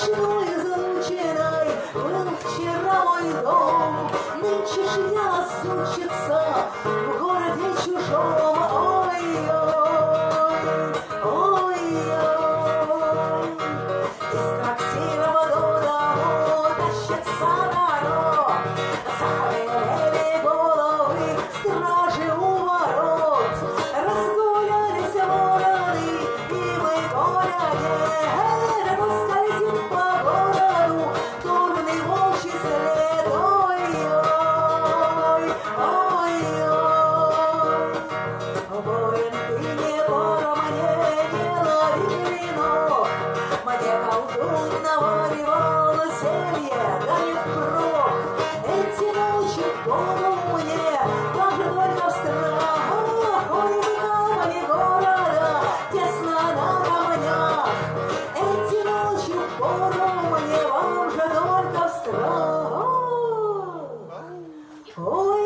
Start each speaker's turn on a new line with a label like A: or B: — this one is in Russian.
A: Тишиной излученной был вчера мой дом. Нынче ж я сучится в городе чужом. Ой-ой, ой-ой. Из трактира додому тащится народ. Захмелели головы стражи у ворот. Разгулялись вороны, и мы гуляли. Скользит по городу дурный волчий след. Ой-ой, ой-ой. Воин, ты не пора мне, не лови клинок. Мне колдун наваривал зелье, да не впрок. Эти ночи в голову мне даже только в страх. Ой, камни города тесно на камнях. Эти ночи в пору мне вам же только в страх. Ой,